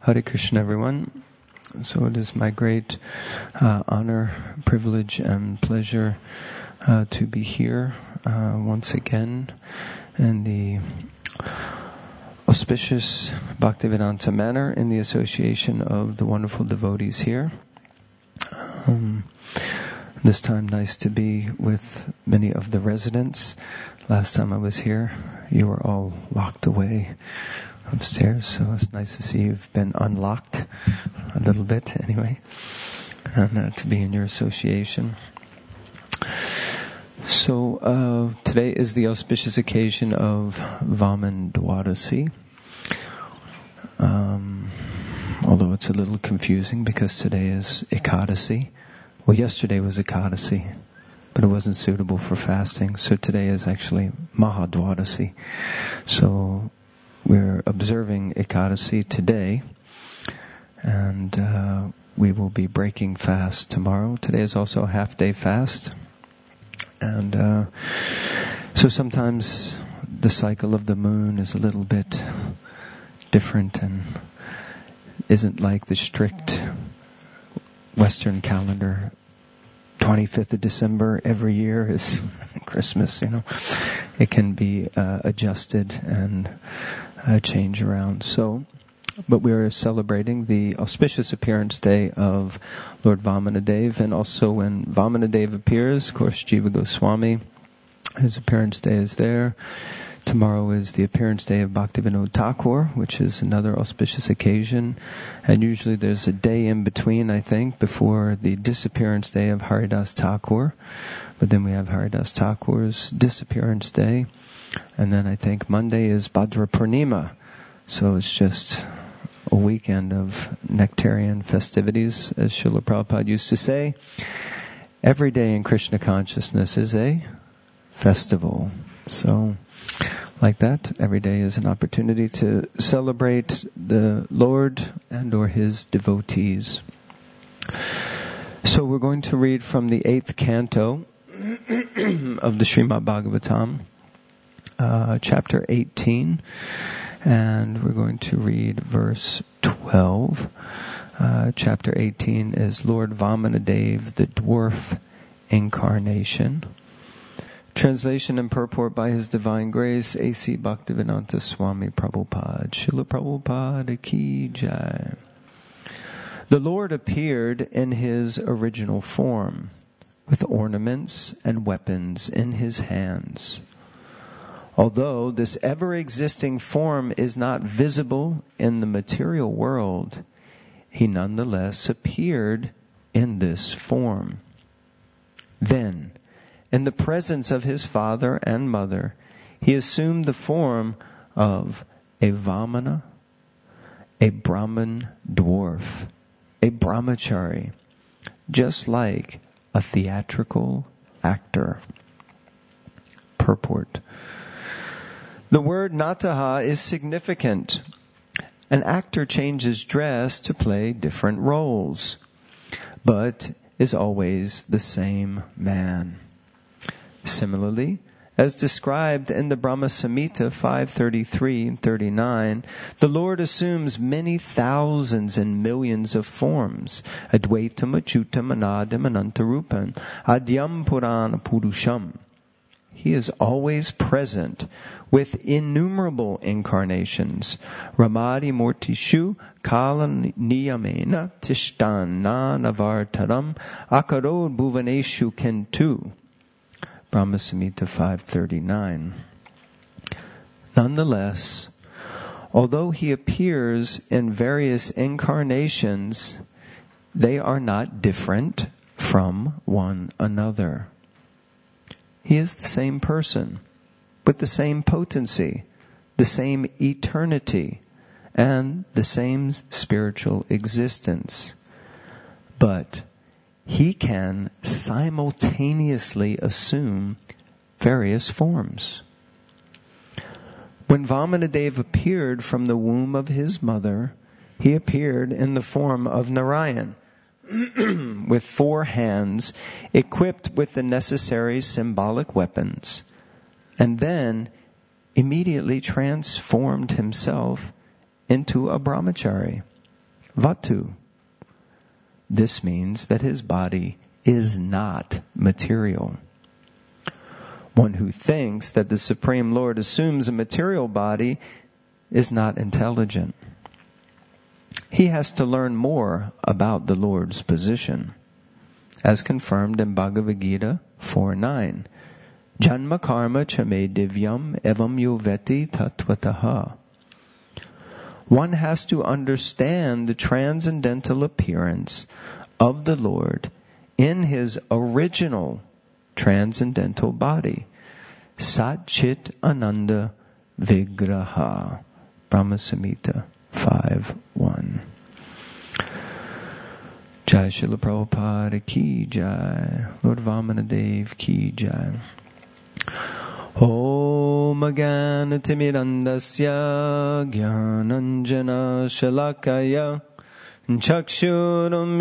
Hare Krishna, everyone. So it is my great honor, privilege, and pleasure to be here once again in the auspicious Bhaktivedanta manner in the association of the wonderful devotees here. This time nice to be with many of the residents. Last time I was here, you were all locked away upstairs, so it's nice to see you've been unlocked a little bit anyway, and to be in your association. So today is the auspicious occasion of Vaman Dwadasi, although it's a little confusing because today is Ekadasi. Well, yesterday was Ekadasi, but it wasn't suitable for fasting, so today is actually Mahadwadasi. So we're observing Ekadasi today, and we will be breaking fast tomorrow. Today is also a half-day fast, and so sometimes the cycle of the moon is a little bit different and isn't like the strict Western calendar. 25th of December every year is Christmas, It can be adjusted and change around. So, but we are celebrating the auspicious appearance day of Lord Vamanadev, and also when Vamanadev appears, of course, Jiva Goswami, his appearance day is there. Tomorrow is the appearance day of Bhaktivinoda Thakur, which is another auspicious occasion. And usually there's a day in between, I think, before the disappearance day of Haridas Thakur. But then we have Haridas Thakur's disappearance day. And then I think Monday is Bhadra Purnima. So it's just a weekend of nectarian festivities, as Srila Prabhupada used to say. Every day in Krishna consciousness is a festival. So, like that, every day is an opportunity to celebrate the Lord and or His devotees. So we're going to read from the 8th canto of the Srimad Bhagavatam, chapter 18, and we're going to read verse 12. Chapter 18 is Lord Vamanadev, the dwarf incarnation. Translation and purport by His Divine Grace, A.C. Bhaktivedanta Swami Prabhupada. Srila Prabhupada Ki Jai. The Lord appeared in His original form, with ornaments and weapons in His hands. Although this ever-existing form is not visible in the material world, He nonetheless appeared in this form. Then, in the presence of His father and mother, He assumed the form of a Vamana, a Brahman dwarf, a brahmachari, just like a theatrical actor. Purport. The word nataha is significant. An actor changes dress to play different roles, but is always the same man. Similarly, as described in the Brahma Samhita 5:33 and 39, the Lord assumes many thousands and millions of forms. Advaitam, Achyutam, Anadim, Anantarupam, Adyam Purana Purusham. He is always present with innumerable incarnations. Ramadi Murtishu Kala Niyamena Tishtana Navartaram Akarod Bhuvaneshu Kentu. Brahma Samhita 5:39. Nonetheless, although He appears in various incarnations, they are not different from one another. He is the same person, with the same potency, the same eternity, and the same spiritual existence. But He can simultaneously assume various forms. When Vamanadev appeared from the womb of his mother, he appeared in the form of Narayan, with 4 hands, equipped with the necessary symbolic weapons, and then immediately transformed himself into a brahmachari, vatu. This means that his body is not material. One who thinks that the Supreme Lord assumes a material body is not intelligent. He has to learn more about the Lord's position, as confirmed in Bhagavad Gita 4:9. Janma karma chame divyam evam yoveti tatvataha. One has to understand the transcendental appearance of the Lord in his original transcendental body. Sat Chit Ananda Vigraha. Brahma Samhita 5:1. Jai Srila Prabhupada ki jai. Lord Vamanadev ki jai. Om Agana Timirandasya Gyananjana Shalakaya Chakshurum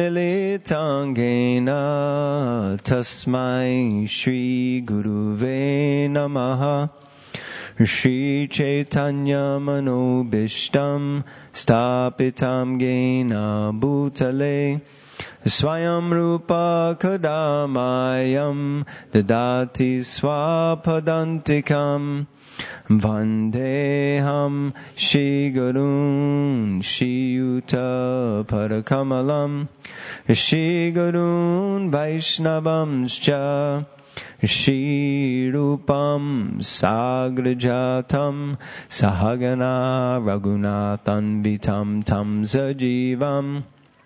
Militangena Tasmai Shri Guruve Namaha. Shri Chaitanya Manobishtam Stapitam Gena Bhutale Swayam Rupa Kadamayam Dadati Swapadantikam Vandeham Shri Gurun Shri Yuta Parakamalam Shri Gurun Vaishnavamscha Shri Rupam Sagrajatam Sahagana Raghunathan Vitam Tam Sajivam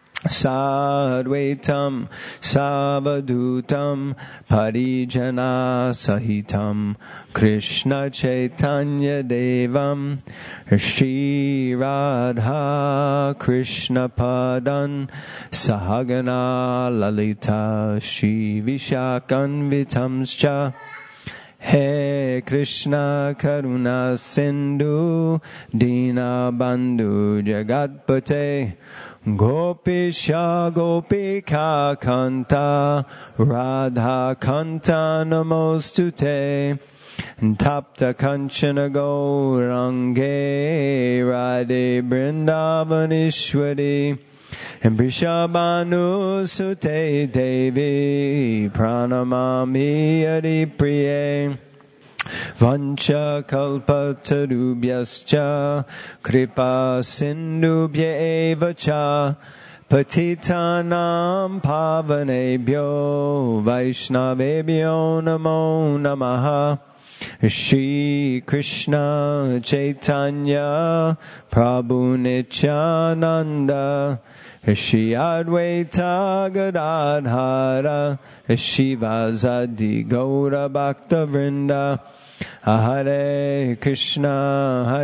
Sadvaitam Savadutam Parijana Sahitam Krishna Chaitanya Devam Shri Radha Krishna Padan Sahagana Lalita Shri Vishakan Vitamscha He Krishna Karuna Sindhu Dina Bandhu Jagatpate Gopisha Gopika Kanta Radha Kanta Namostute Tapta Kanchana Gaurange Radhe Brindavanishwari Vrishabhanu Sute Devi Pranamami Haripriye Vancha kalpatarubhyascha kripa sindubhya evacha patitanam pavanebhyo vaishnavebhyo namo namaha. Shri Krishna Chaitanya Prabhu Nityananda Shri Advaita Gadadhara Shivasadi Gaura Bhakta Vrinda. Hare Krishna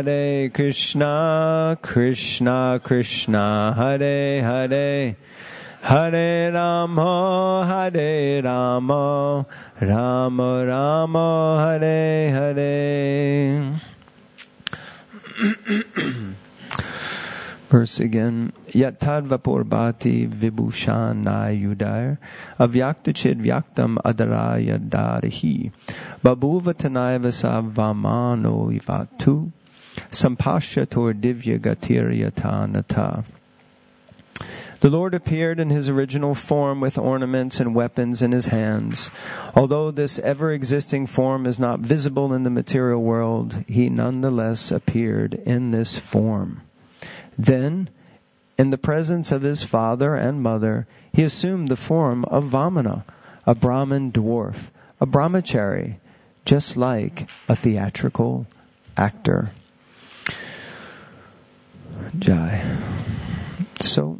Krishna Krishna Hare Hare Hare Rama Rama Rama Hare Hare. Verse again. Yat tad vapurbhati vibhushanayudar avyaktachid vyaktam adaraya darihi babhuvatanaiva savamano ivatu sampashyator divya gatiryatanata. The Lord appeared in his original form with ornaments and weapons in his hands. Although this ever-existing form is not visible in the material world, he nonetheless appeared in this form. Then, in the presence of his father and mother, he assumed the form of Vamana, a Brahmin dwarf, a brahmachari, just like a theatrical actor. Jai. So,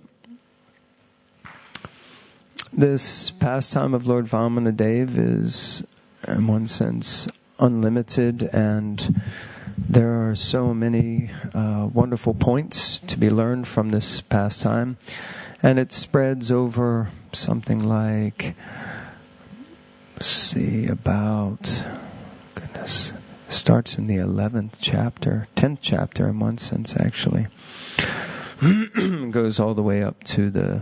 this pastime of Lord Vamanadev is, in one sense, unlimited, and there are so many wonderful points to be learned from this pastime, and it spreads over something like, starts in the 11th chapter, 10th chapter in one sense actually, goes all the way up to the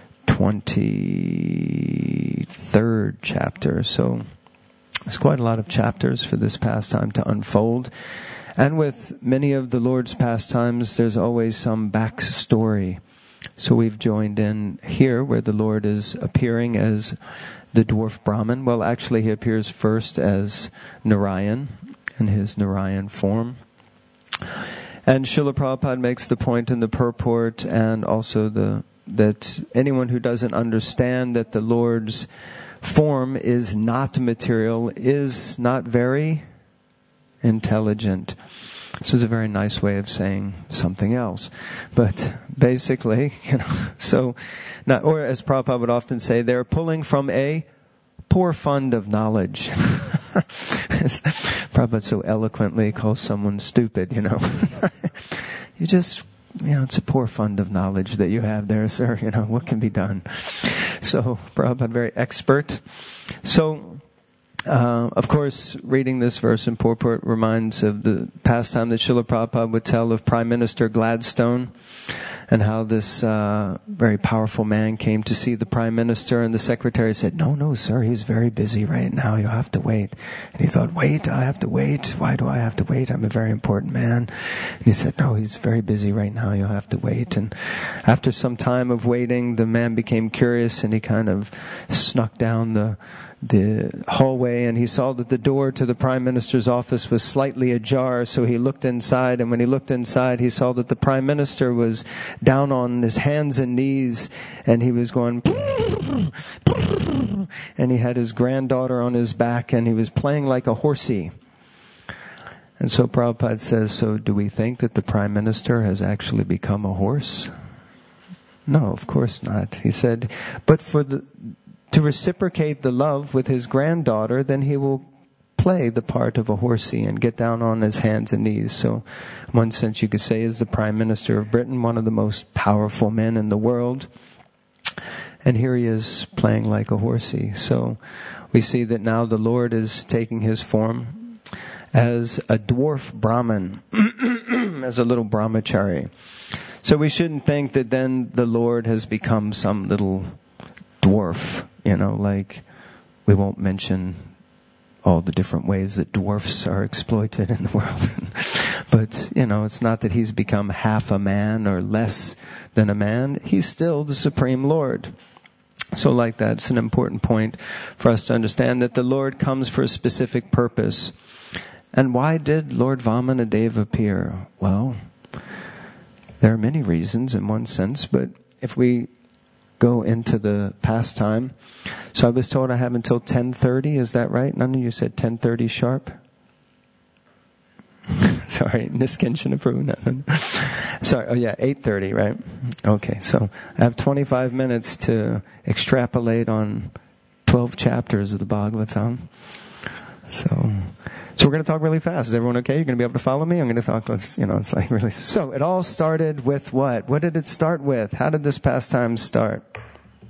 23rd chapter. So there's quite a lot of chapters for this pastime to unfold. And with many of the Lord's pastimes, there's always some backstory So we've joined in here where the Lord is appearing as the dwarf Brahman. Well, actually he appears first as Narayan in his Narayan form. And Srila Prabhupada makes the point in the purport, and also that anyone who doesn't understand that the Lord's form is not material is not very intelligent. This is a very nice way of saying something else. But basically, so, not, or as Prabhupada would often say, they're pulling from a poor fund of knowledge. Prabhupada so eloquently calls someone stupid, You just, it's a poor fund of knowledge that you have there, sir. What can be done? So, Prabhupada, very expert. So, of course, reading this verse in purport reminds of the pastime that Srila Prabhupada would tell of Prime Minister Gladstone, and how this very powerful man came to see the Prime Minister, and the secretary said, no, sir, he's very busy right now, you'll have to wait. And he thought, wait, I have to wait? Why do I have to wait? I'm a very important man. And he said, no, he's very busy right now, you'll have to wait. And after some time of waiting, the man became curious, and he kind of snuck down the hallway, and he saw that the door to the Prime Minister's office was slightly ajar, so he looked inside, and when he looked inside, he saw that the Prime Minister was down on his hands and knees, and he was going and he had his granddaughter on his back, and he was playing like a horsey. And so Prabhupada says, so do we think that the Prime Minister has actually become a horse? No, of course not. He said, but to reciprocate the love with his granddaughter, then he will play the part of a horsey and get down on his hands and knees. So, in one sense, you could say, is the Prime Minister of Britain one of the most powerful men in the world. And here he is playing like a horsey. So, we see that now the Lord is taking his form as a dwarf Brahman, as a little brahmachari. So we shouldn't think that then the Lord has become some little dwarf, like we won't mention all the different ways that dwarfs are exploited in the world. But, it's not that he's become half a man or less than a man. He's still the Supreme Lord. So like that, it's an important point for us to understand that the Lord comes for a specific purpose. And why did Lord Vamanadeva appear? Well, there are many reasons in one sense, but if we go into the pastime. So I was told I have until 10:30, is that right? None of you said 10:30 sharp? Sorry, Niskin should approve. Sorry, 8:30, right? Okay, so I have 25 minutes to extrapolate on 12 chapters of the Bhagavatam. So we're going to talk really fast. Is everyone okay? You're going to be able to follow me? I'm going to talk, it's like really... So it all started with what? What did it start with? How did this pastime start?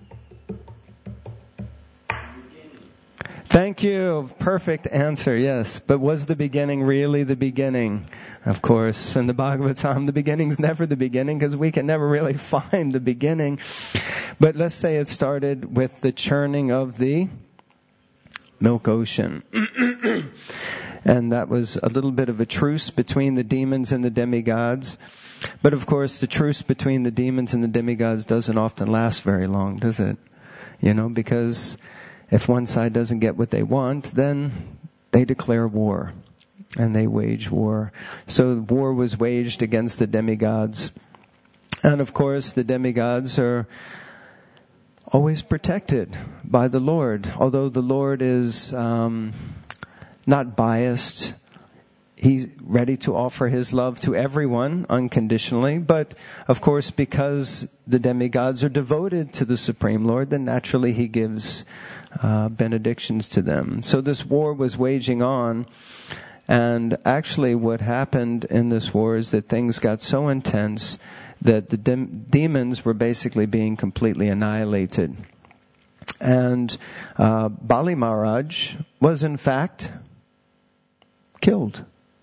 Thank you. Perfect answer, yes. But was the beginning really the beginning? Of course, in the Bhagavatam, the beginning's never the beginning because we can never really find the beginning. But let's say it started with the churning of the milk ocean. And that was a little bit of a truce between the demons and the demigods. But of course, the truce between the demons and the demigods doesn't often last very long, does it? Because if one side doesn't get what they want, then they declare war. And they wage war. So war was waged against the demigods. And of course, the demigods are always protected by the Lord. Although the Lord is not biased. He's ready to offer his love to everyone unconditionally. But, of course, because the demigods are devoted to the Supreme Lord, then naturally he gives benedictions to them. So this war was waging on. And actually what happened in this war is that things got so intense that the demons were basically being completely annihilated. And Bali Maharaj was in fact killed.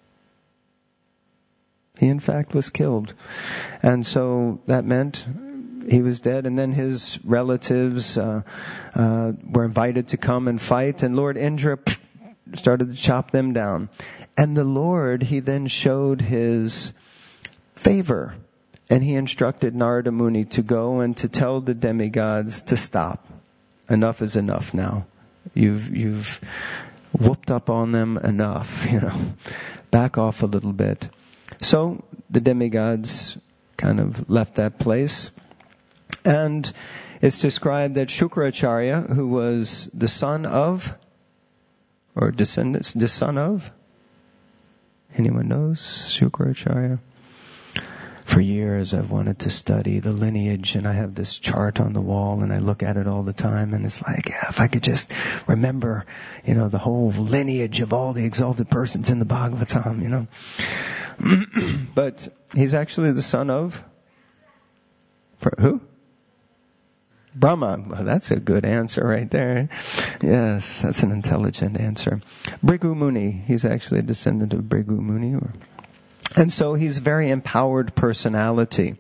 He in fact was killed. And so that meant he was dead. And then his relatives were invited to come and fight. And Lord Indra started to chop them down. And the Lord, he then showed his favor And he instructed Narada Muni to go and to tell the demigods to stop. Enough is enough now. You've whooped up on them enough, Back off a little bit. So the demigods kind of left that place. And it's described that Shukracharya, who was the son of, or the son of, anyone knows Shukracharya? For years I've wanted to study the lineage, and I have this chart on the wall, and I look at it all the time, and it's like, if I could just remember, the whole lineage of all the exalted persons in the Bhagavatam, But he's actually the son of, who? Brahma. Well, that's a good answer right there. Yes, that's an intelligent answer. Bhrigu Muni. He's actually a descendant of Bhrigu Muni. And so he's a very empowered personality.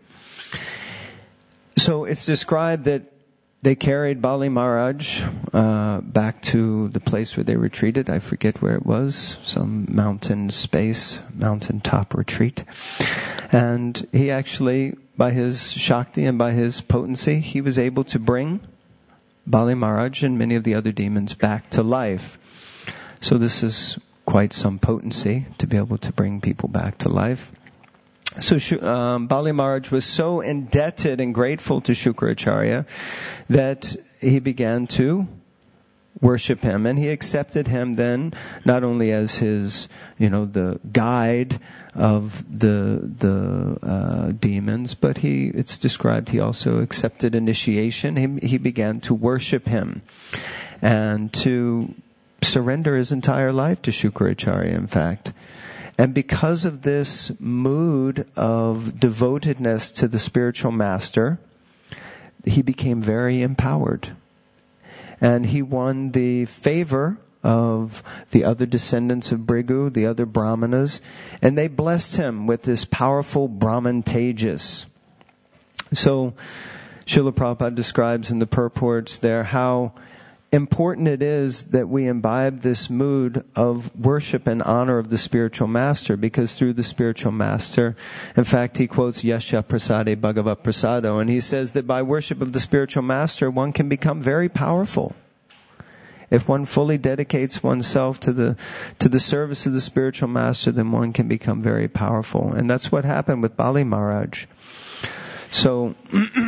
So it's described that they carried Bali Maharaj back to the place where they retreated. I forget where it was. Some mountain top retreat. And he actually, by his Shakti and by his potency, he was able to bring Bali Maharaj and many of the other demons back to life. So this is quite some potency to be able to bring people back to life. So Bali Maharaj was so indebted and grateful to Shukracharya that he began to worship him, and he accepted him then not only as his, the guide of the demons, but it's described he also accepted initiation. He began to worship him and to surrender his entire life to Shukracharya, in fact. And because of this mood of devotedness to the spiritual master, he became very empowered. And he won the favor of the other descendants of Bhrigu, the other Brahmanas, and they blessed him with this powerful Brahman Tejas. So, Srila Prabhupada describes in the purports there how important it is that we imbibe this mood of worship and honor of the spiritual master, because through the spiritual master, in fact, he quotes Yasya Prasade Bhagavat Prasado, and he says that by worship of the spiritual master, one can become very powerful. If one fully dedicates oneself to the service of the spiritual master, then one can become very powerful. And that's what happened with Bali Maharaj. So,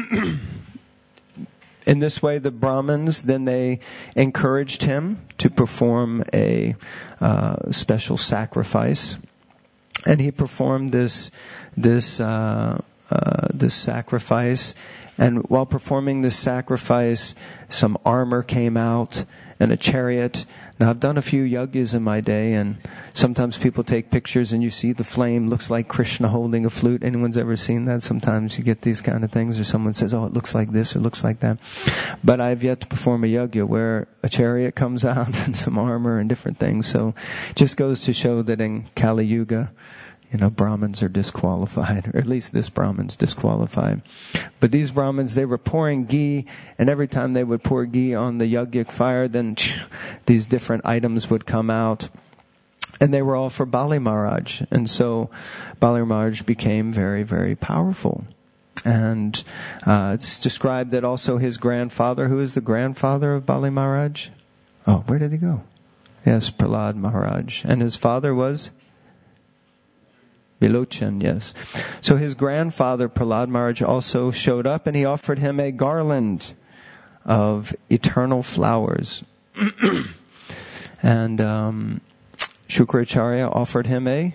in this way, the Brahmins, then they encouraged him to perform a special sacrifice. And he performed this sacrifice. And while performing this sacrifice, some armor came out and a chariot. Now, I've done a few yagyas in my day, and sometimes people take pictures and you see the flame looks like Krishna holding a flute. Anyone's ever seen that? Sometimes you get these kind of things, or someone says, it looks like this or looks like that. But I've yet to perform a yagya where a chariot comes out and some armor and different things. So it just goes to show that in Kali Yuga, Brahmins are disqualified, or at least this Brahmin's disqualified. But these Brahmins, they were pouring ghee, and every time they would pour ghee on the yagyic fire, then these different items would come out. And they were all for Bali Maharaj. And so Bali Maharaj became very, very powerful. And it's described that also his grandfather, who is the grandfather of Bali Maharaj? Oh, where did he go? Yes, Prahlad Maharaj. And his father was? Bilochan, yes. So his grandfather, Prahlad Maharaj, also showed up, and he offered him a garland of eternal flowers. And Shukracharya offered him a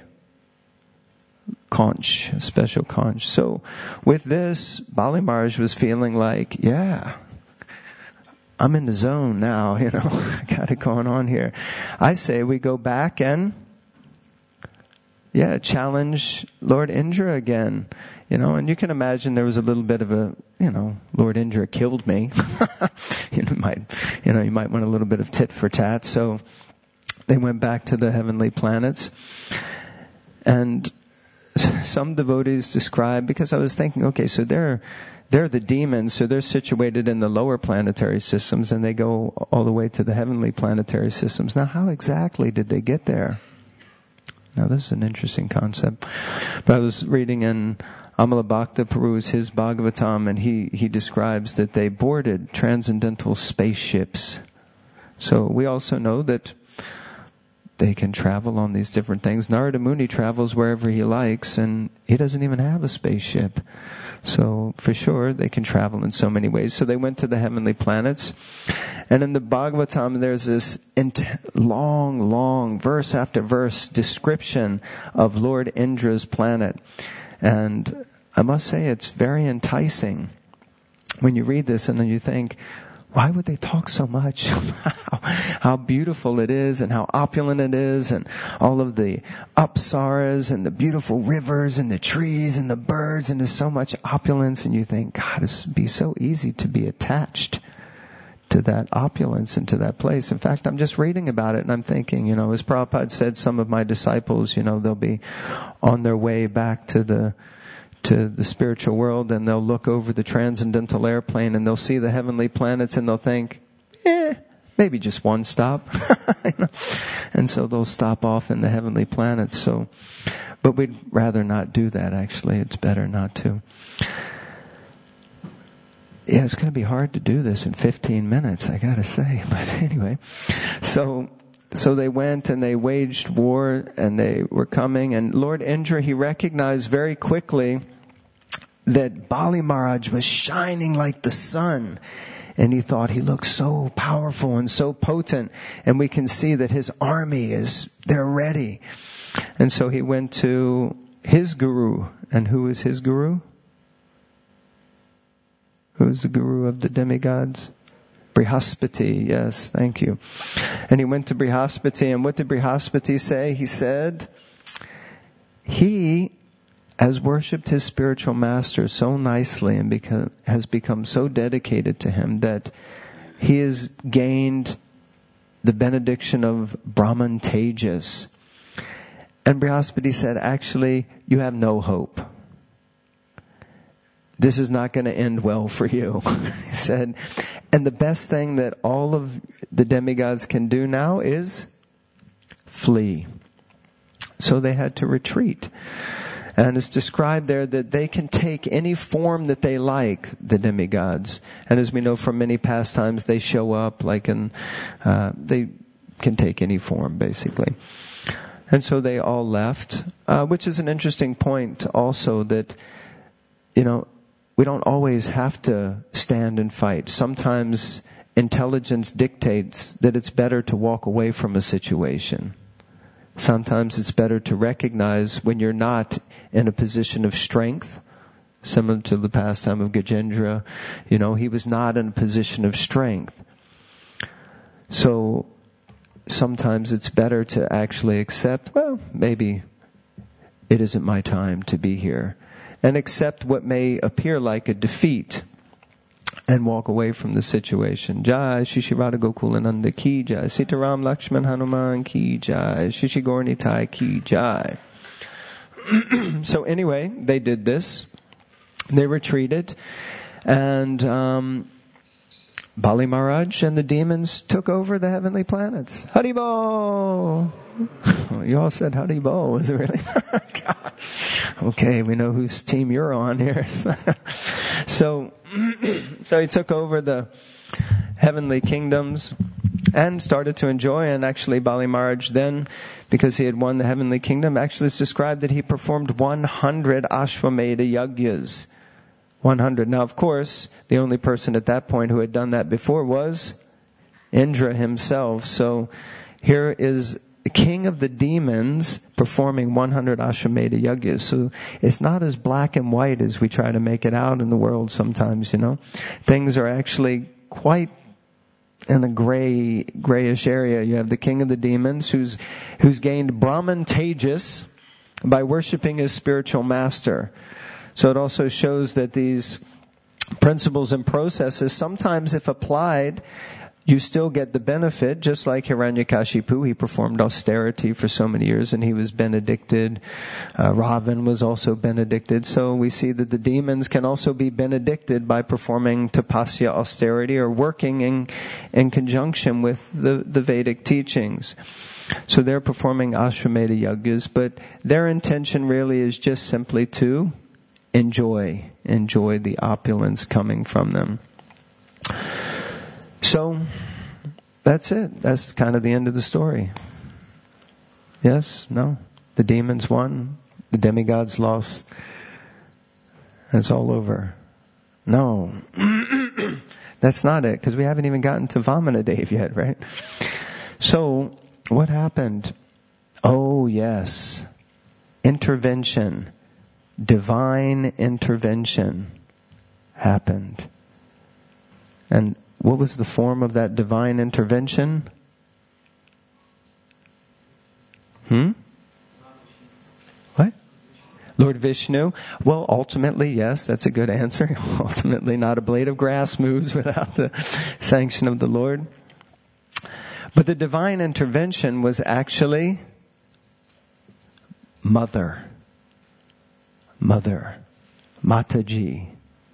conch, a special conch. So with this, Bali Maharaj was feeling like, I'm in the zone now, I got it going on here. I say we go back and challenge Lord Indra again. And you can imagine there was a little bit of a, Lord Indra killed me. You might want a little bit of tit for tat. So they went back to the heavenly planets. And some devotees describe, because I was thinking, okay, so they're the demons, so they're situated in the lower planetary systems, and they go all the way to the heavenly planetary systems. Now, how exactly did they get there? Now, this is an interesting concept. But I was reading in Amalabhakta perused his Bhagavatam, and he describes that they boarded transcendental spaceships. So we also know that they can travel on these different things. Narada Muni travels wherever he likes, and he doesn't even have a spaceship. So for sure, they can travel in so many ways. So they went to the heavenly planets. And in the Bhagavatam, there's this long, verse after verse description of Lord Indra's planet. And I must say, it's very enticing when you read this and then you think, why would they talk so much how beautiful it is and how opulent it is and all of the apsaras and the beautiful rivers and the trees and the birds, and there's so much opulence, and you think, God, this would be so easy to be attached to that opulence and to that place. In fact, I'm just reading about it and I'm thinking, as Prabhupada said, some of my disciples, they'll be on their way back to the spiritual world, and they'll look over the transcendental airplane and they'll see the heavenly planets and they'll think, maybe just one stop. And so they'll stop off in the heavenly planets. But we'd rather not do that, actually. It's better not to. Yeah, it's going to be hard to do this in 15 minutes, I gotta say. But anyway, so they went and they waged war, and they were coming, and Lord Indra, he recognized very quickly that Bali Maharaj was shining like the sun, and he thought he looked so powerful and so potent, and we can see that his army they're ready. And so he went to his guru. And who is his guru? Who is the guru of the demigods? Brihaspati, yes, thank you. And he went to Brihaspati, and what did Brihaspati say? He said, he has worshipped his spiritual master so nicely and has become so dedicated to him that he has gained the benediction of Brahman Tejas. And Brihaspati said, actually, you have no hope. This is not going to end well for you. He said, and the best thing that all of the demigods can do now is flee. So they had to retreat. And it's described there that they can take any form that they like, the demigods. And as we know from many pastimes, they show up they can take any form, basically. And so they all left, which is an interesting point also that, we don't always have to stand and fight. Sometimes intelligence dictates that it's better to walk away from a situation. Sometimes it's better to recognize when you're not in a position of strength, similar to the pastime of Gajendra. He was not in a position of strength. So sometimes it's better to actually accept, well, maybe it isn't my time to be here. And accept what may appear like a defeat and walk away from the situation. Jai Shishi Radha Gokulananda ki jai. Sitaram Lakshman Hanuman ki jai. Shishi Gauranitai ki jai. So anyway, they did this. They retreated. And Bali Maharaj and the demons took over the heavenly planets. Haribol! You all said Haribol. Was it really? God. Okay, we know whose team you're on here. So he took over the heavenly kingdoms and started to enjoy. And actually, Bali Maharaj then, because he had won the heavenly kingdom, actually it's described that he performed 100 Ashwamedha Yagyas. 100. Now, of course, the only person at that point who had done that before was Indra himself. So here is the king of the demons performing 100 Ashwamedha Yagyas. So it's not as black and white as we try to make it out in the world sometimes, Things are actually quite in a grayish area. You have the king of the demons who's gained Brahman Tejas by worshiping his spiritual master. So it also shows that these principles and processes, sometimes if applied, you still get the benefit, just like Hiranyakashipu. He performed austerity for so many years and he was benedicted. Ravan was also benedicted. So we see that the demons can also be benedicted by performing tapasya, austerity, or working in conjunction with the Vedic teachings. So they're performing Ashwamedha Yagyas, but their intention really is just simply to enjoy the opulence coming from them. So, that's it. That's kind of the end of the story. Yes? No? The demons won. The demigods lost. And it's all over. No. That's not it, because we haven't even gotten to Vamanadev yet, right? So, what happened? Oh, yes. Intervention. Divine intervention happened. And what was the form of that divine intervention? What? Lord Vishnu? Well, ultimately, yes, that's a good answer. Ultimately, not a blade of grass moves without the sanction of the Lord. But the divine intervention was actually Mother, Mataji.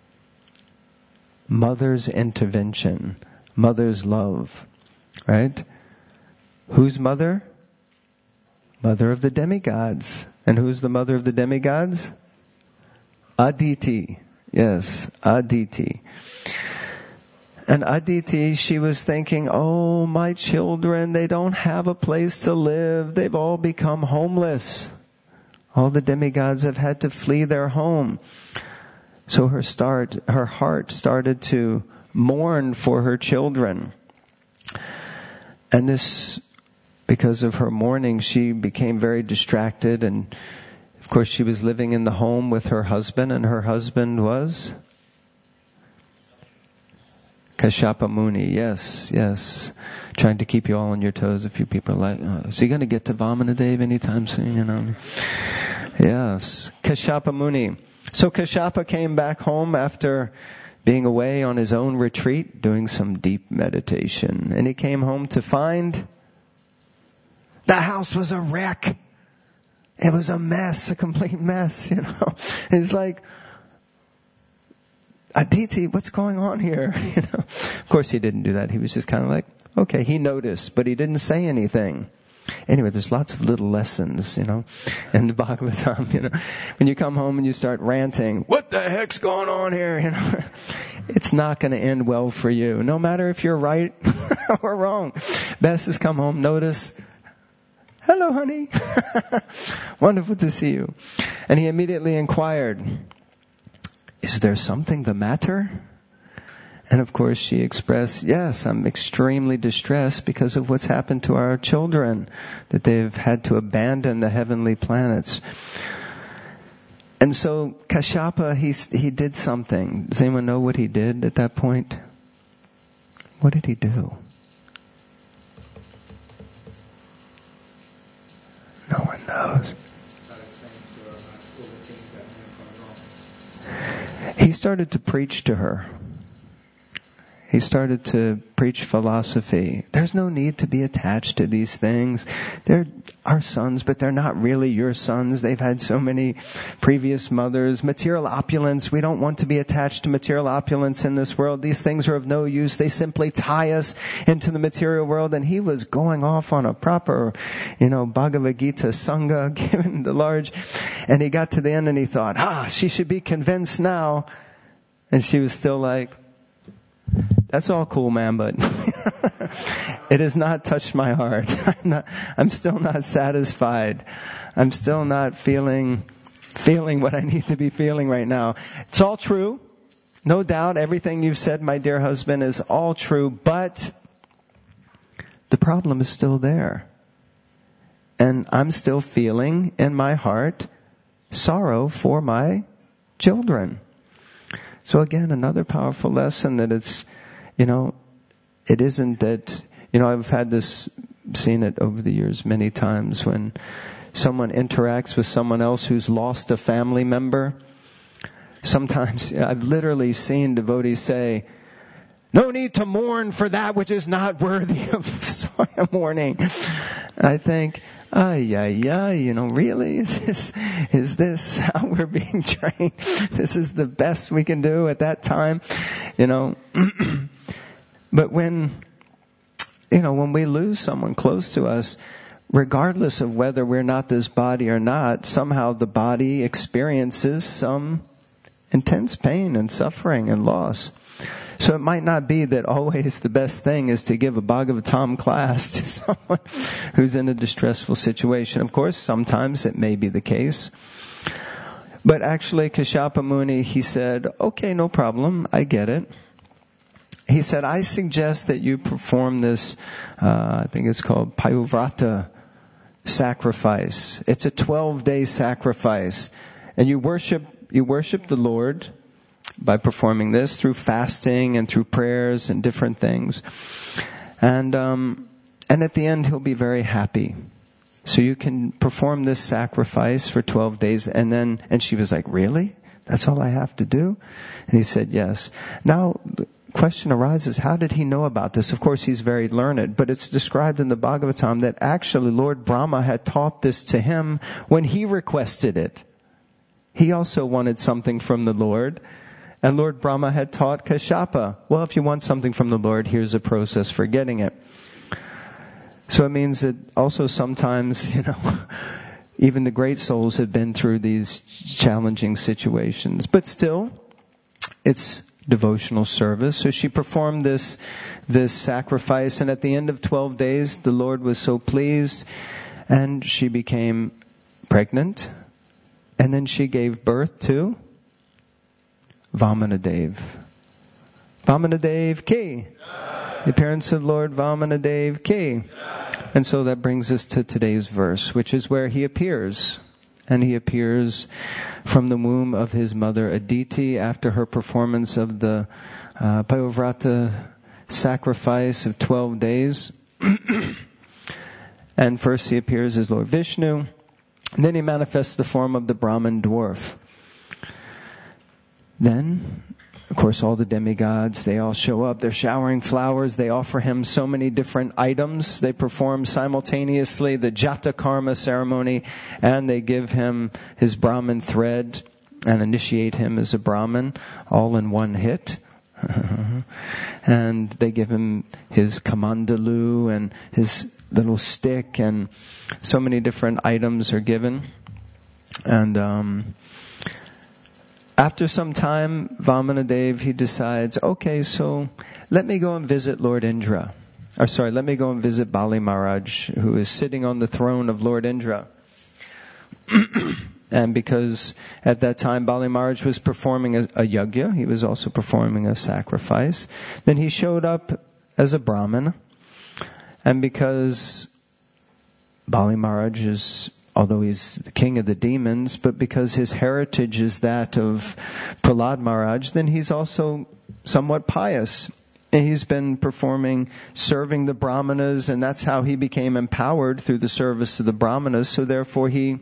Mother's intervention, Mother's love, right? Who's Mother? Mother of the demigods. And who's the mother of the demigods? Aditi. Yes, Aditi. And Aditi, she was thinking, oh, my children, they don't have a place to live. They've all become homeless. All the demigods have had to flee their home. So her heart started to mourn for her children. And this, because of her mourning, she became very distracted. And of course, she was living in the home with her husband, and her husband was Kashyapa Muni. Yes. Trying to keep you all on your toes. A few people are like, oh, is he going to get to Vamanadev anytime soon? Yes. Kashyapa Muni. So Kashyapa came back home after being away on his own retreat, doing some deep meditation. And he came home to find the house was a wreck. It was a mess, a complete mess, It's like, Aditi, what's going on here? Of course he didn't do that. He was just kind of like, okay, he noticed, but he didn't say anything. Anyway, there's lots of little lessons, in the Bhagavatam, When you come home and you start ranting, what the heck's going on here? It's not going to end well for you. No matter if you're right or wrong. Best is come home, notice, hello, honey. Wonderful to see you. And he immediately inquired, is there something the matter? And of course she expressed, yes, I'm extremely distressed because of what's happened to our children, that they've had to abandon the heavenly planets. And so Kashyapa, he did something. Does anyone know what he did at that point? What did he do? No one knows. He started to preach to her. He started to preach philosophy. There's no need to be attached to these things. They're our sons, but they're not really your sons. They've had so many previous mothers. Material opulence, we don't want to be attached to material opulence in this world. These things are of no use. They simply tie us into the material world. And he was going off on a proper, Bhagavad Gita Sangha, given the large. And he got to the end and he thought, she should be convinced now. And she was still like, that's all cool, man, but it has not touched my heart. I'm still not satisfied. I'm still not feeling what I need to be feeling right now. It's all true. No doubt everything you've said, my dear husband, is all true, but the problem is still there. And I'm still feeling in my heart sorrow for my children. So again, another powerful lesson that it's, it isn't that, I've had this, seen it over the years many times when someone interacts with someone else who's lost a family member. Sometimes I've literally seen devotees say, no need to mourn for that which is not worthy of mourning. And I think, really? Is this how we're being trained? This is the best we can do at that time, But when we lose someone close to us, regardless of whether we're not this body or not, somehow the body experiences some intense pain and suffering and loss. So it might not be that always the best thing is to give a Bhagavatam class to someone who's in a distressful situation. Of course, sometimes it may be the case. But actually, Kashyapa Muni, he said, okay, no problem, I get it. He said, I suggest that you perform this, I think it's called Payuvrata sacrifice. It's a 12-day sacrifice. And you worship the Lord by performing this through fasting and through prayers and different things. And at the end, he'll be very happy. So you can perform this sacrifice for 12 days. And she was like, really? That's all I have to do? And he said, yes. Now, the question arises, how did he know about this? Of course, he's very learned, but it's described in the Bhagavatam that actually Lord Brahma had taught this to him when he requested it. He also wanted something from the Lord. And Lord Brahma had taught Kashyapa, well, if you want something from the Lord, here's a process for getting it. So it means that also sometimes, even the great souls have been through these challenging situations. But still, it's devotional service. So she performed this sacrifice, and at the end of 12 days, the Lord was so pleased, and she became pregnant, and then she gave birth to Vamanadev. Vamanadev ki. The appearance of Lord Vamanadev ki. And so that brings us to today's verse, which is where he appears. And he appears from the womb of his mother Aditi after her performance of the Payuvrata sacrifice of 12 days. And first he appears as Lord Vishnu. And then he manifests the form of the Brahmin dwarf. Then, of course, all the demigods, they all show up. They're showering flowers. They offer him so many different items. They perform simultaneously the Jata Karma ceremony, and they give him his Brahmin thread and initiate him as a Brahmin, all in one hit. And they give him his kamandalu and his little stick, and so many different items are given. And after some time, Vamanadev, he decides, okay, so let me go and visit Lord Indra. Let me go and visit Bali Maharaj, who is sitting on the throne of Lord Indra. And because at that time Bali Maharaj was performing a yajna, he was also performing a sacrifice. Then he showed up as a Brahmin. And because Bali Maharaj is, although he's the king of the demons, but because his heritage is that of Prahlad Maharaj, then he's also somewhat pious. And he's been serving the Brahmanas, and that's how he became empowered through the service of the Brahmanas. So therefore he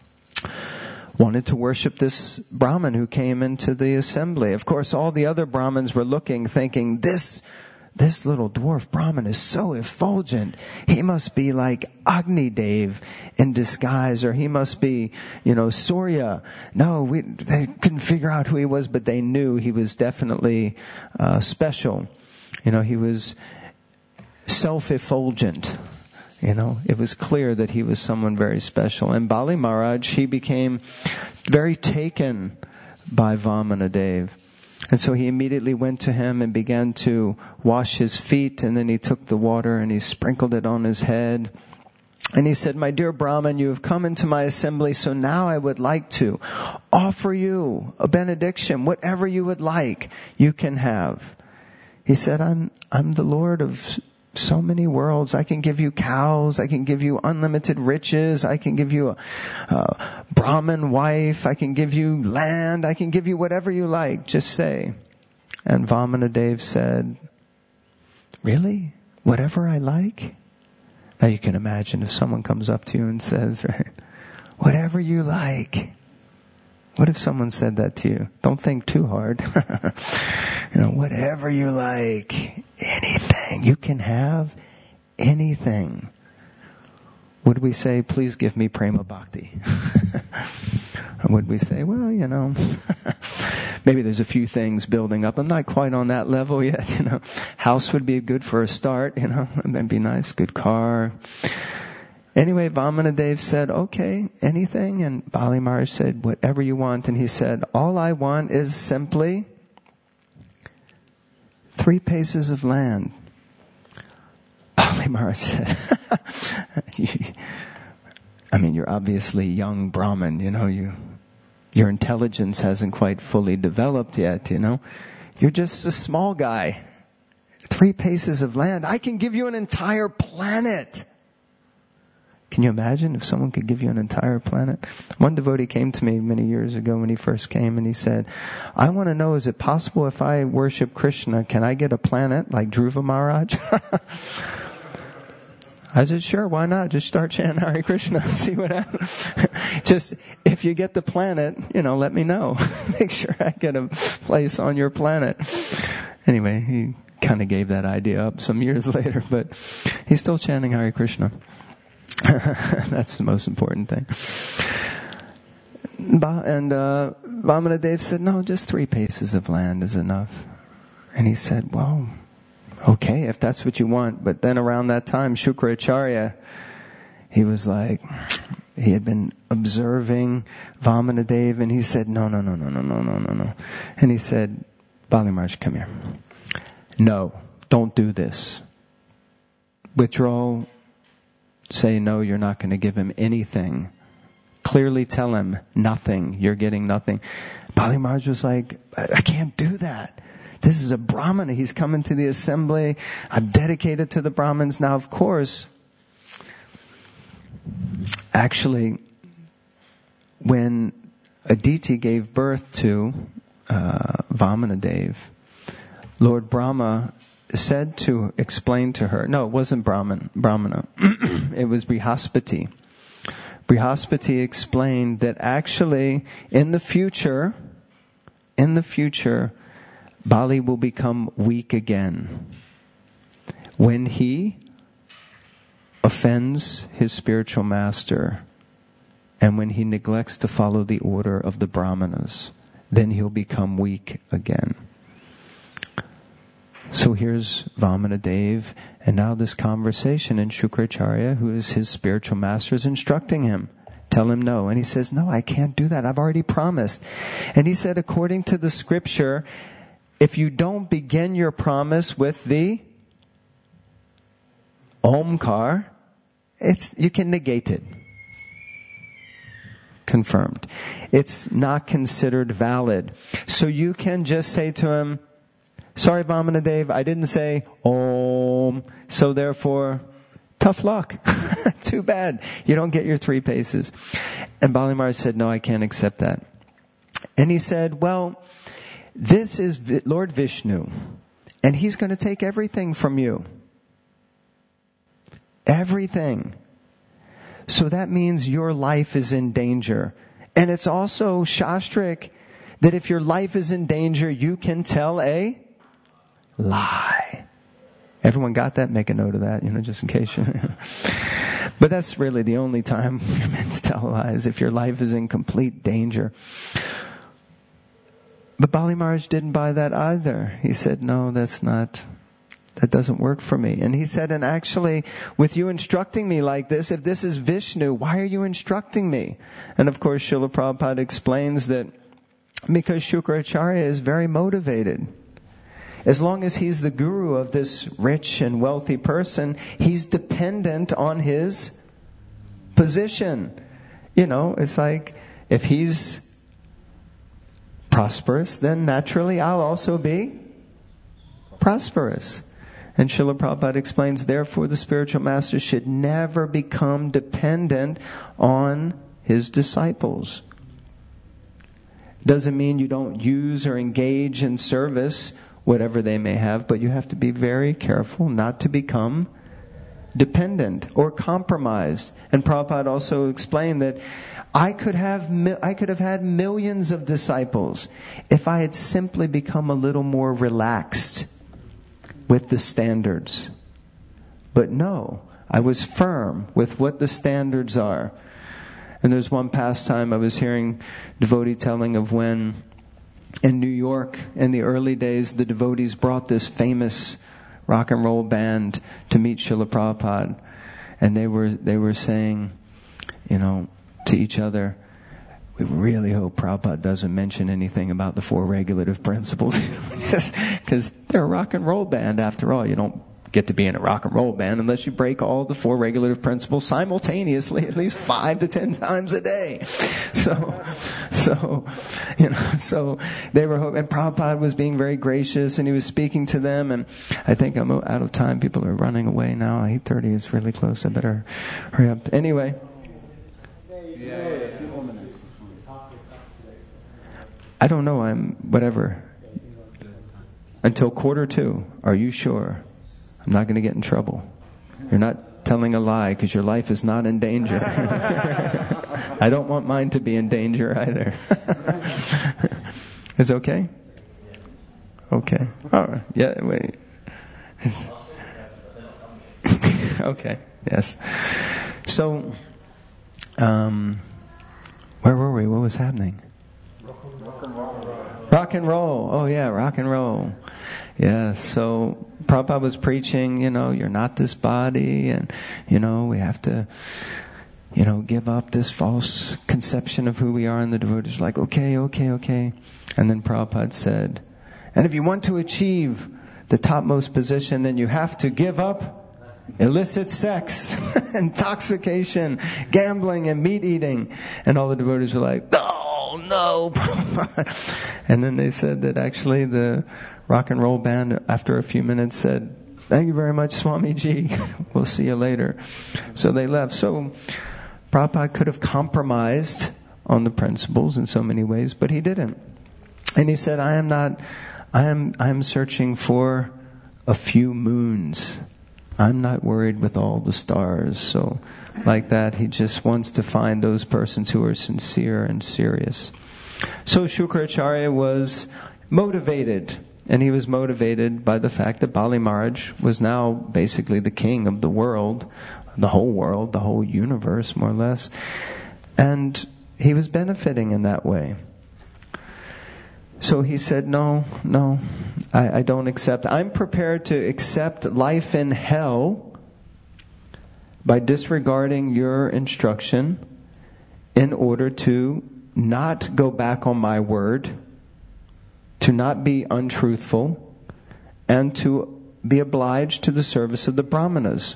wanted to worship this Brahmin who came into the assembly. Of course, all the other Brahmins were looking, thinking, this little dwarf Brahmin is so effulgent. He must be like Agni Dev in disguise, or he must be, Surya. No, they couldn't figure out who he was, but they knew he was definitely special. He was self-effulgent. It was clear that he was someone very special. And Bali Maharaj, he became very taken by Vamanadev. And so he immediately went to him and began to wash his feet, and then he took the water and he sprinkled it on his head. And he said, my dear Brahman, you have come into my assembly, so now I would like to offer you a benediction. Whatever you would like, you can have. He said, I'm the Lord of so many worlds. I can give you cows. I can give you unlimited riches. I can give you a Brahmin wife. I can give you land. I can give you whatever you like. Just say. And Vamanadev said, really? Whatever I like? Now you can imagine if someone comes up to you and says, right, whatever you like. What if someone said that to you? Don't think too hard. Whatever you like. Anything. You can have anything. Would we say, please give me prema bhakti? Or would we say, well, maybe there's a few things building up. I'm not quite on that level yet, House would be good for a start, It'd be nice. Good car. Anyway, Vamanadev said, okay, anything? And Bali Maharaj said, whatever you want. And he said, all I want is simply 3 paces of land. Bali Maharaj said, I mean, you're obviously young Brahmin, your intelligence hasn't quite fully developed yet, You're just a small guy. 3 paces of land. I can give you an entire planet. Can you imagine if someone could give you an entire planet? One devotee came to me many years ago when he first came, and he said, I want to know, is it possible if I worship Krishna, can I get a planet like Dhruva Maharaj? I said, sure, why not? Just start chanting Hare Krishna, see what happens. Just, if you get the planet, let me know. Make sure I get a place on your planet. Anyway, he kind of gave that idea up some years later, but he's still chanting Hare Krishna. That's the most important thing. And Vamanadev said, no, just 3 paces of land is enough. And he said, well, okay, if that's what you want. But then around that time, Shukracharya, he was like, he had been observing Vamanadev, and he said, no. And he said, Bali Maharaj, come here. No, don't do this. Withdraw. Say no, you're not going to give him anything. Clearly tell him nothing. You're getting nothing. Bali Maharaj was like, I can't do that. This is a Brahmana. He's coming to the assembly. I'm dedicated to the Brahmins. Now, of course, actually, when Aditi gave birth to Vamanadev, Lord Brahma said to explain to her, no, it wasn't Brahmana. It was Brihaspati. Brihaspati explained that actually in the future, Bali will become weak again when he offends his spiritual master and when he neglects to follow the order of the Brahmanas. Then he'll become weak again. So here's Vamanadev, and now this conversation, and Shukracharya, who is his spiritual master, is instructing him. Tell him no. And he says, no, I can't do that. I've already promised. And he said, according to the scripture, if you don't begin your promise with the Omkar, you can negate it. Confirmed. It's not considered valid. So you can just say to him, sorry, Vamanadev, I didn't say Om, so therefore, tough luck. Too bad. You don't get your 3 paces. And Bali Maharaj said, no, I can't accept that. And he said, well, this is Lord Vishnu, and he's going to take everything from you. Everything. So that means your life is in danger. And it's also shastric that if your life is in danger, you can tell a lie. Everyone got that? Make a note of that, just in case. But that's really the only time you're meant to tell lies, if your life is in complete danger. But Bali Maharaj didn't buy that either. He said, no, that doesn't work for me. And he said, and actually, with you instructing me like this, if this is Vishnu, why are you instructing me? And of course, Srila Prabhupada explains that because Shukracharya is very motivated. As long as he's the guru of this rich and wealthy person, he's dependent on his position. It's like, if he's prosperous, then naturally I'll also be prosperous. And Srila Prabhupada explains, therefore the spiritual master should never become dependent on his disciples. Doesn't mean you don't use or engage in service, whatever they may have, but you have to be very careful not to become dependent or compromised. And Prabhupada also explained that I could have had millions of disciples if I had simply become a little more relaxed with the standards. But no, I was firm with what the standards are. And there's one pastime I was hearing devotee telling of when in New York, in the early days, the devotees brought this famous rock and roll band to meet Srila Prabhupada. And they were saying, to each other, we really hope Prabhupada doesn't mention anything about the four regulative principles. Just because they're a rock and roll band after all. You don't get to be in a rock and roll band unless you break all the four regulative principles simultaneously at least 5 to 10 times a day. So they were hoping, and Prabhupada was being very gracious, and he was speaking to them, and I think I'm out of time. People are running away now. 8:30 is really close. I better hurry up. Anyway. I don't know, whatever. Until 1:45. Are you sure? I'm not going to get in trouble. You're not telling a lie because your life is not in danger. I don't want mine to be in danger either. Is it okay? Okay. All right. Yeah, wait. Okay. Yes. So, where were we? What was happening? Rock and roll. Oh yeah, rock and roll. Yeah, so Prabhupada was preaching, you're not this body, and, we have to, give up this false conception of who we are, and the devotees were like, okay. And then Prabhupada said, and if you want to achieve the topmost position, then you have to give up illicit sex, intoxication, gambling, and meat eating. And all the devotees were like, no, Prabhupada. And then they said that actually the rock and roll band, after a few minutes, said, thank you very much, Swamiji. We'll see you later. So they left. So Prabhupada could have compromised on the principles in so many ways, but he didn't. And he said, I am searching for a few moons. I'm not worried with all the stars. So like that, he just wants to find those persons who are sincere and serious. So Shukracharya was motivated. And he was motivated by the fact that Bali Maharaj was now basically the king of the world, the whole universe, more or less. And he was benefiting in that way. So he said, no, I don't accept. I'm prepared to accept life in hell by disregarding your instruction in order to not go back on my word, to not be untruthful, and to be obliged to the service of the brahmanas.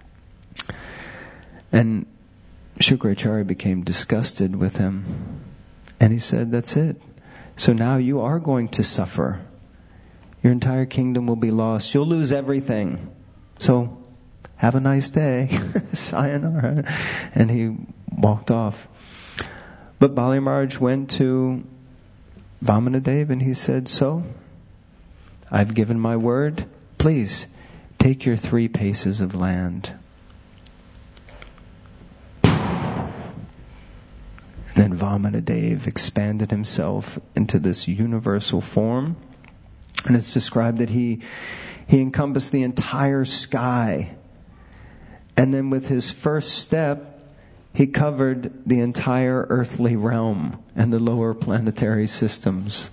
And Shukracharya became disgusted with him. And he said, that's it. So now you are going to suffer. Your entire kingdom will be lost. You'll lose everything. So have a nice day. Sayonara. And he walked off. But Bali Maharaj went to Vamanadev and he said, so, I've given my word. Please, take your 3 paces of land. And then Vamanadev expanded himself into this universal form. And it's described that he encompassed the entire sky. And then with his first step, he covered the entire earthly realm and the lower planetary systems.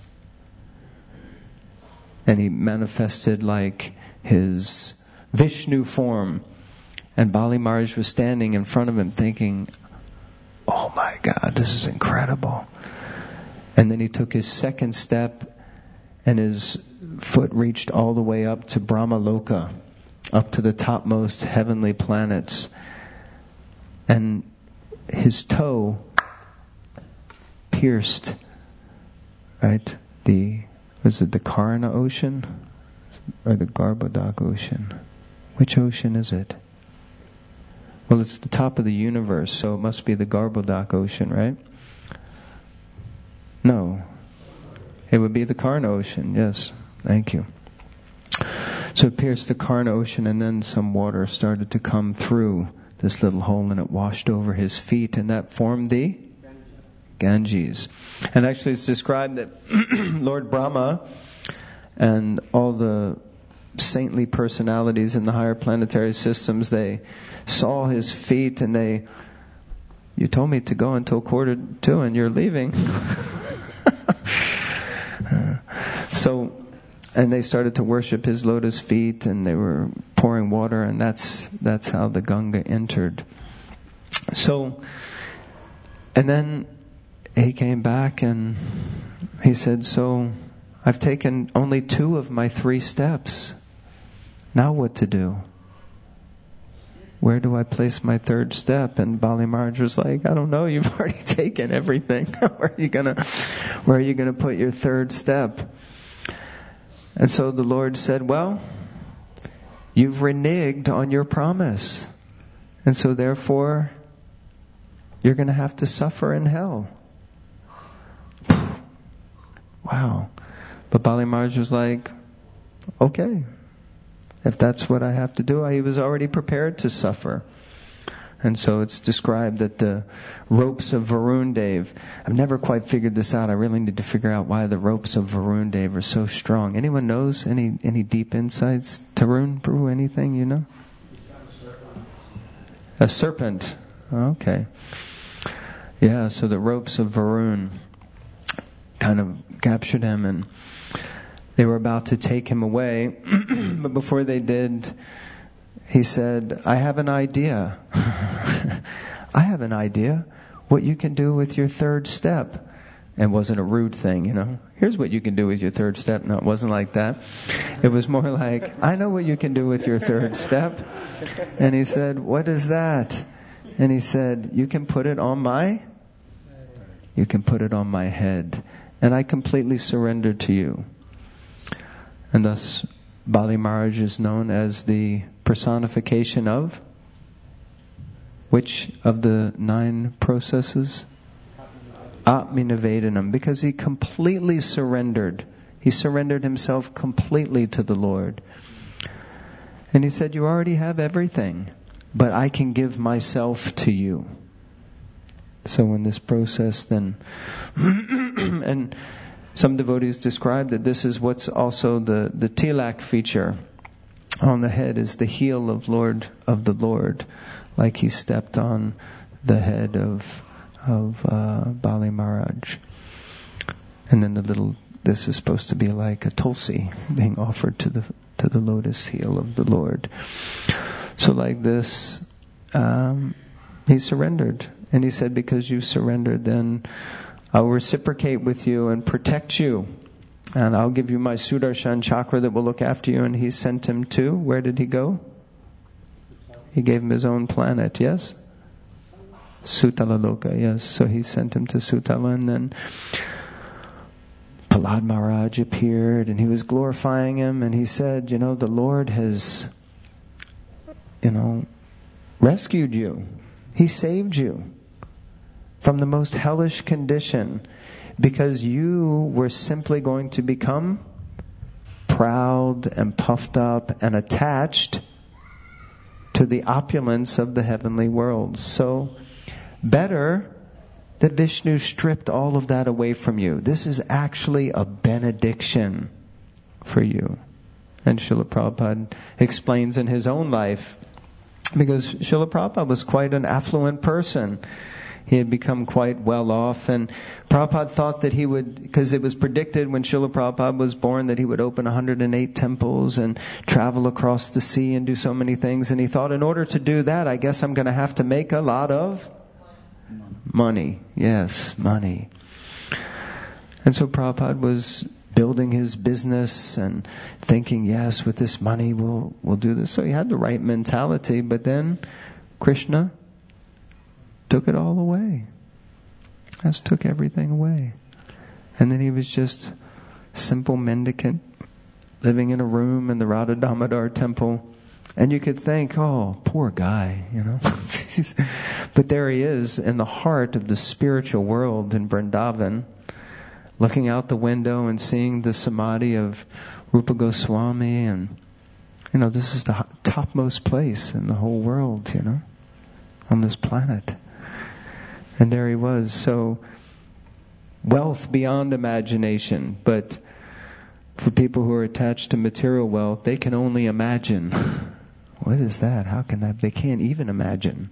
And he manifested like his Vishnu form. And Bali Maharaj was standing in front of him thinking, oh my God, this is incredible. And then he took his second step and his foot reached all the way up to Brahmaloka, up to the topmost heavenly planets. And his toe pierced, right? Was it the Karna ocean or the Garbhodak ocean? Which ocean is it? Well, it's the top of the universe, so it must be the Garbhodak ocean, right? No. It would be the Karna ocean, yes. Thank you. So it pierced the Karna ocean, and then some water started to come through this little hole, and it washed over his feet, and that formed the Ganges. And actually it's described that Lord Brahma and all the saintly personalities in the higher planetary systems, they saw his feet and you told me to go until 1:45 and you're leaving. So And they started to worship his lotus feet, and they were pouring water, and that's how the Ganga entered. So, and then he came back and he said, so I've taken only 2 of my 3 steps. Now what to do? Where do I place my 3rd step? And Bali Maharaj was like, I don't know, you've already taken everything. Where are you gonna put your 3rd step? And so the Lord said, well, you've reneged on your promise. And so therefore, you're going to have to suffer in hell. Wow. But Bali Maharaj was like, okay, if that's what I have to do. He was already prepared to suffer. And so it's described that the ropes of Varun Dev, I've never quite figured this out. I really need to figure out why the ropes of Varun Dev are so strong. Anyone knows any deep insights? Tarun, Prabhu, anything you know? A serpent. Okay. Yeah, so the ropes of Varun kind of captured him, and they were about to take him away. But before they did, he said, I have an idea. I have an idea what you can do with your 3rd step. And it wasn't a rude thing, Here's what you can do with your 3rd step. No, it wasn't like that. It was more like, I know what you can do with your 3rd step. And he said, what is that? And he said, you can put it on my head. And I completely surrender to you. And thus, Bali Maharaj is known as the personification of which of the 9 processes? Atmanivedanam, because he completely surrendered. He surrendered himself completely to the Lord. And he said, you already have everything, but I can give myself to you. So in this process then, and some devotees describe that this is what's also the tilak feature on the head, is the heel of the Lord, like he stepped on the head of Bali Maharaj. And then this is supposed to be like a tulsi being offered to the lotus heel of the Lord. So like this, he surrendered. And he said, because you surrendered, then I'll reciprocate with you and protect you. And I'll give you my Sudarshan chakra that will look after you. And he sent him to, where did he go? He gave him his own planet, yes? Sutala Loka, yes. So he sent him to Sutala, and then Prahlad Maharaj appeared, and he was glorifying him, and he said, the Lord has, rescued you. He saved you from the most hellish condition, because you were simply going to become proud and puffed up and attached to the opulence of the heavenly world. So, better that Vishnu stripped all of that away from you. This is actually a benediction for you. And Srila Prabhupada explains in his own life, because Srila Prabhupada was quite an affluent person. He had become quite well off, and Prabhupada thought that he would, because it was predicted when Srila Prabhupada was born that he would open 108 temples and travel across the sea and do so many things. And he thought, in order to do that, I guess I'm going to have to make a lot of money. Yes, money. And so Prabhupada was building his business and thinking, yes, with this money we'll do this. So he had the right mentality, but then Krishna took it all away. Just took everything away. And then he was just simple mendicant living in a room in the Radha Damodar temple. And you could think, oh, poor guy, But there he is in the heart of the spiritual world in Vrindavan, looking out the window and seeing the samadhi of Rupa Goswami. And, this is the topmost place in the whole world, on this planet. And there he was. So, wealth beyond imagination. But for people who are attached to material wealth, they can only imagine. What is that? How can that? They can't even imagine.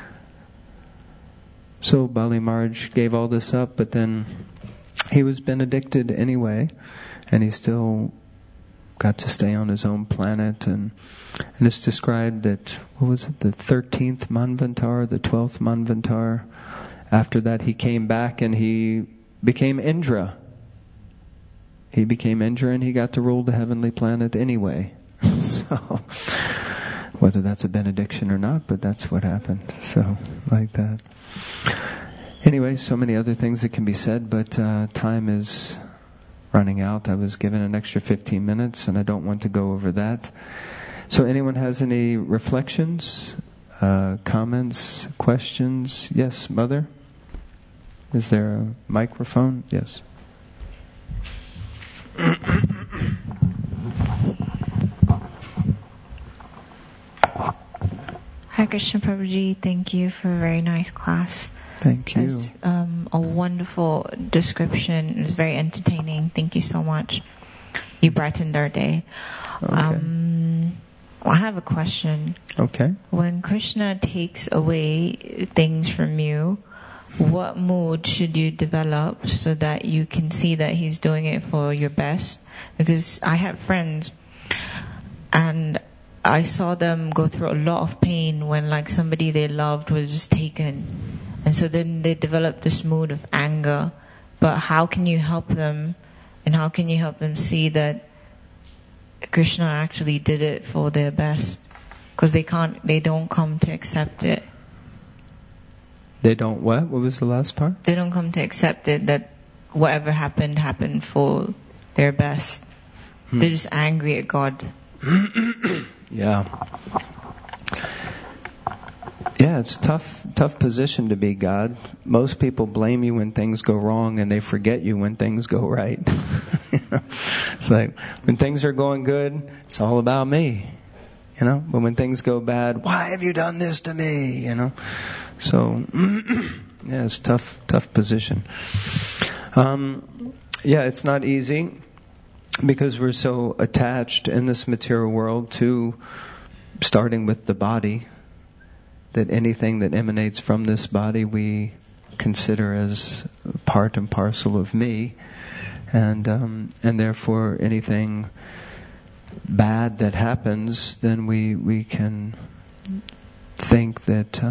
So Bali Maharaj gave all this up, but then he was benedicted anyway, and he still got to stay on his own planet, and it's described that, what was it, the 13th Manvantar, the 12th Manvantar, after that he came back and he became Indra. He became Indra and he got to rule the heavenly planet anyway. So, whether that's a benediction or not, but that's what happened. So, like that. Anyway, so many other things that can be said, but time is running out. I was given an extra 15 minutes and I don't want to go over that. So anyone has any reflections, comments, questions? Yes, Mother? Is there a microphone? Yes. Hare Krishna Prabhuji, thank you for a very nice class. Thank you. It was a wonderful description. It was very entertaining. Thank you so much. You brightened our day. Okay. I have a question. Okay. When Krishna takes away things from you, what mood should you develop so that you can see that He's doing it for your best? Because I have friends and I saw them go through a lot of pain when like somebody they loved was just taken. And so then they develop this mood of anger. But how can you help them? And how can you help them see that Krishna actually did it for their best? Because they don't come to accept it. They don't what? What was the last part? They don't come to accept it, that whatever happened for their best. They're just angry at God. Yeah. Yeah, it's a tough position to be, God. Most people blame you when things go wrong and they forget you when things go right. It's like, when things are going good, it's all about me. But when things go bad, why have you done this to me? So, yeah, it's a tough position. Yeah, it's not easy because we're so attached in this material world to starting with the body, that anything that emanates from this body we consider as part and parcel of me, and therefore anything bad that happens, then we can think that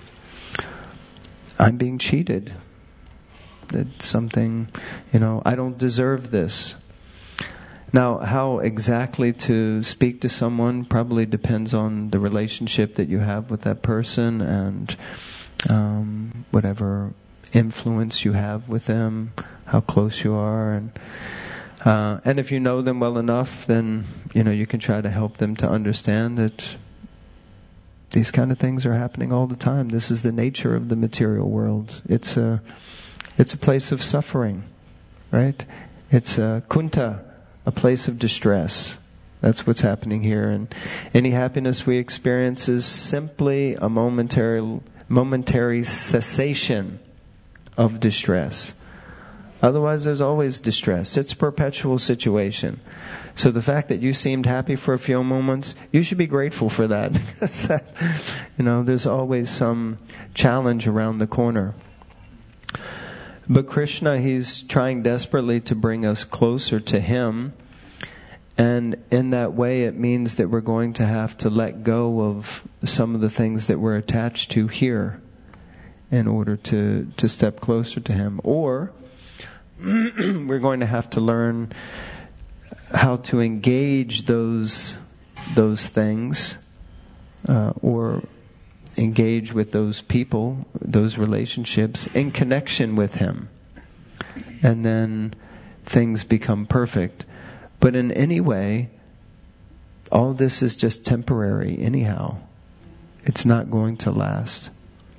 I'm being cheated, that something, I don't deserve this. Now, how exactly to speak to someone probably depends on the relationship that you have with that person and whatever influence you have with them, how close you are, and if you know them well enough, then you can try to help them to understand that these kind of things are happening all the time. This is the nature of the material world. It's a place of suffering, right? It's a kunta, a place of distress. That's what's happening here. And any happiness we experience is simply a momentary cessation of distress. Otherwise, there's always distress. It's a perpetual situation. So the fact that you seemed happy for a few moments, you should be grateful for that. Because there's always some challenge around the corner. But Krishna, He's trying desperately to bring us closer to Him. And in that way, it means that we're going to have to let go of some of the things that we're attached to here in order to step closer to Him. Or we're going to have to learn how to engage those things or engage with those people, those relationships in connection with Him. And then things become perfect. But in any way, all this is just temporary anyhow. It's not going to last.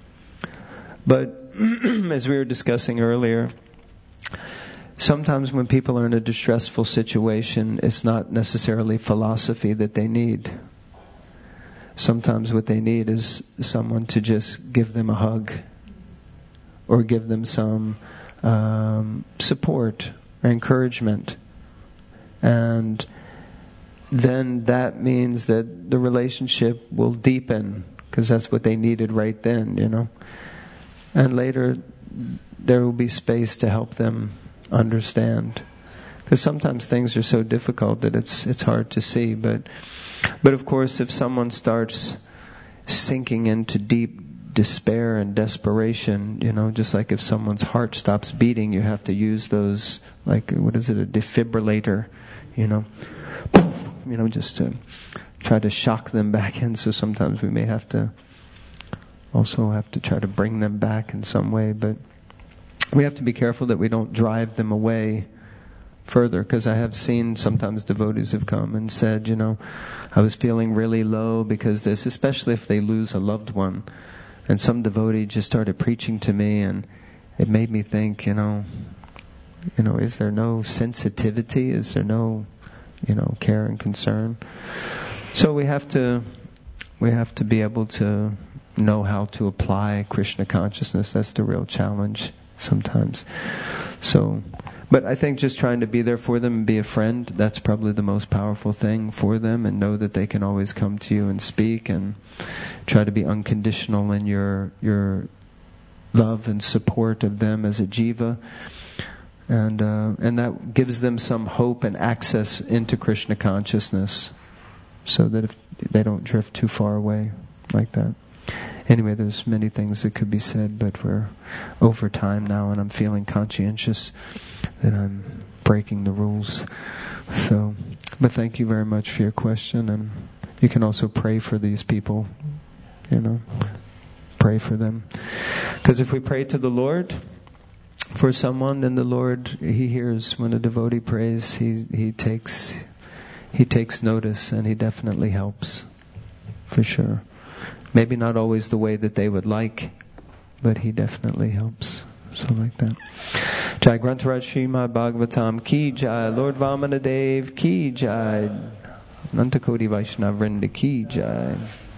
But as we were discussing earlier, sometimes when people are in a distressful situation, it's not necessarily philosophy that they need. Sometimes what they need is someone to just give them a hug or give them some support or encouragement. And then that means that the relationship will deepen, because that's what they needed right then, And later there will be space to help them understand. Because sometimes things are so difficult that it's hard to see. But of course, if someone starts sinking into deep despair and desperation, just like if someone's heart stops beating, you have to use those, like, what is it, a defibrillator, just to try to shock them back in. So sometimes we may have to try to bring them back in some way, but we have to be careful that we don't drive them away further, because I have seen sometimes devotees have come and said, I was feeling really low because this, especially if they lose a loved one. And some devotee just started preaching to me, and it made me think, is there no sensitivity? Is there no, care and concern? So we have to be able to know how to apply Krishna consciousness. That's the real challenge sometimes. So, but I think just trying to be there for them and be a friend, that's probably the most powerful thing for them, and know that they can always come to you and speak, and try to be unconditional in your love and support of them as a jiva, and that gives them some hope and access into Krishna consciousness, so that if they don't drift too far away like that. Anyway, there's many things that could be said, but we're over time now, and I'm feeling conscientious that I'm breaking the rules. So, but thank you very much for your question, and you can also pray for these people, pray for them. Because if we pray to the Lord for someone, then the Lord, He hears. When a devotee prays, He takes notice, and He definitely helps, for sure. Maybe not always the way that they would like, but He definitely helps. So like that. Jai Grantaraj Srimad Bhagavatam Ki Jai, Lord Vamanadev Ki Jai, Nantakoti Vaishnava Vrinda Ki Jai.